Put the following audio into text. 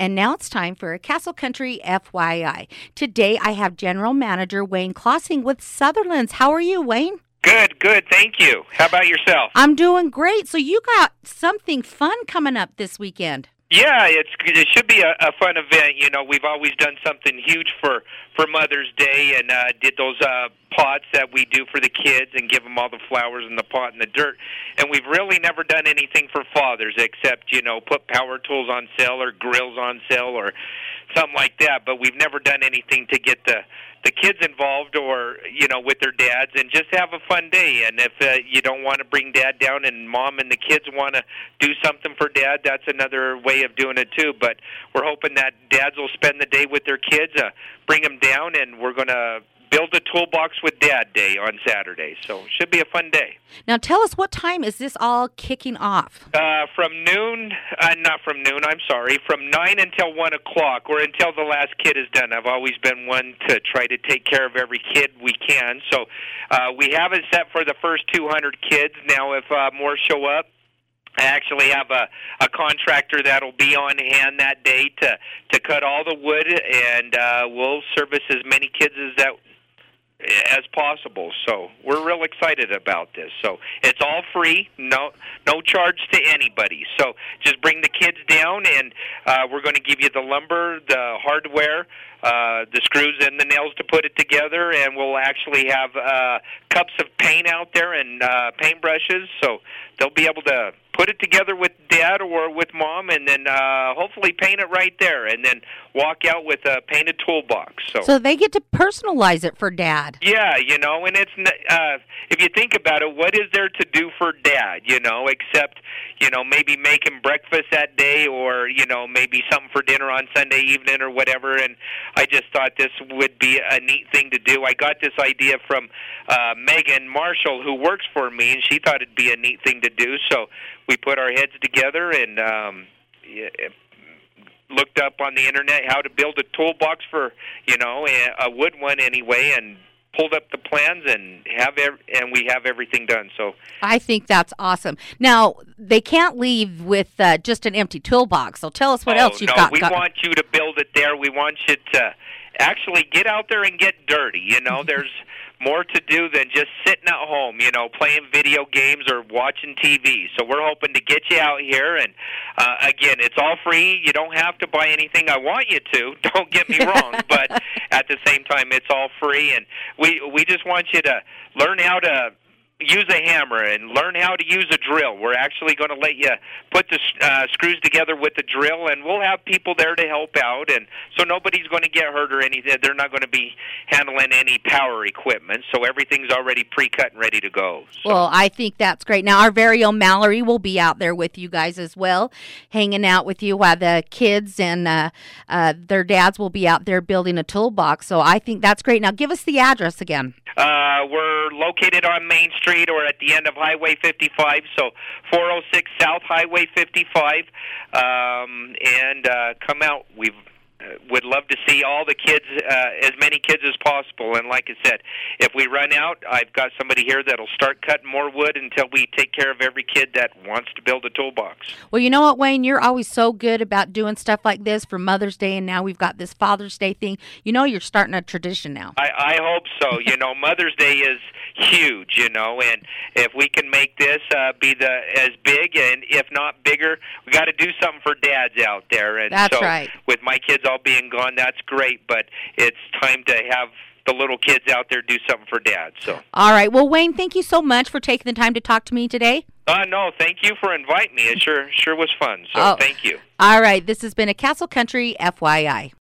And now it's time for a Castle Country FYI. Today I have General Manager Wayne Klossing with Sutherlands. How are you, Wayne? Good. Thank you. How about yourself? I'm doing great. So you got something fun coming up this weekend. Yeah, it should be a fun event. You know, we've always done something huge for Mother's Day and did those pots that we do for the kids and give them all the flowers in the pot and the dirt. And we've really never done anything for fathers except, you know, put power tools on sale or grills on sale or something like that. But we've never done anything to get the kids involved or, you know, with their dads and just have a fun day. And if you don't want to bring dad down and mom and the kids want to do something for dad, that's another way of doing it too. But we're hoping that dads will spend the day with their kids, bring them down, and we're going to build a toolbox with Dad Day on Saturday. So it should be a fun day. Now tell us, what time is this all kicking off? From 9 until 1 o'clock, or until the last kid is done. I've always been one to try to take care of every kid we can. So we have it set for the first 200 kids. Now if more show up, I actually have a contractor that'll be on hand that day to cut all the wood, and we'll service as many kids as possible. So we're real excited about this. So it's all free, no charge to anybody. So just bring the kids down, and we're going to give you the lumber, the hardware, the screws and the nails to put it together, and we'll actually have cups of paint out there and paintbrushes, so they'll be able to put it together with Dad or with Mom, and then hopefully paint it right there, and then walk out with a painted toolbox. So they get to personalize it for Dad. Yeah, you know, and it's if you think about it, what is there to do for Dad, you know, except, you know, maybe make him breakfast that day, or, you know, maybe something for dinner on Sunday evening or whatever. And I just thought this would be a neat thing to do. I got this idea from Megan Marshall, who works for me, and she thought it'd be a neat thing to do. So we put our heads together and looked up on the internet how to build a toolbox for, you know, a wood one anyway, and pulled up the plans and we have everything done. So I think that's awesome. Now, they can't leave with just an empty toolbox. So tell us what else you've got. We want you to build it there. We want you to actually get out there and get dirty. You know, there's more to do than just sitting at home, you know, playing video games or watching TV. So we're hoping to get you out here. And, again, it's all free. You don't have to buy anything. I want you to. Don't get me wrong. But at the same time, it's all free. And we just want you to learn how to use a hammer and learn how to use a drill. We're actually going to let you put the screws together with the drill, and we'll have people there to help out, and so nobody's going to get hurt or anything. They're not going to be handling any power equipment, so everything's already pre-cut and ready to go. So. Well, I think that's great. Now, our very own Mallory will be out there with you guys as well, hanging out with you while the kids and their dads will be out there building a toolbox, so I think that's great. Now, give us the address again. We're located on Main Street or at the end of Highway 55, so 406 South Highway 55, and come out. We would love to see all the kids, as many kids as possible. And like I said, if we run out, I've got somebody here that'll start cutting more wood until we take care of every kid that wants to build a toolbox. Well, you know what, Wayne? You're always so good about doing stuff like this for Mother's Day, and now we've got this Father's Day thing. You know, you're starting a tradition now. I hope so. You know, Mother's Day is huge, you know, and if we can make this be as big, and if not bigger, we got to do something for dads out there. And that's so, right. With my kids all being gone, that's great, but it's time to have the little kids out there do something for dad. So. All right. Well, Wayne, thank you so much for taking the time to talk to me today. No, thank you for inviting me. It sure was fun. So thank you. All right. This has been a Castle Country FYI.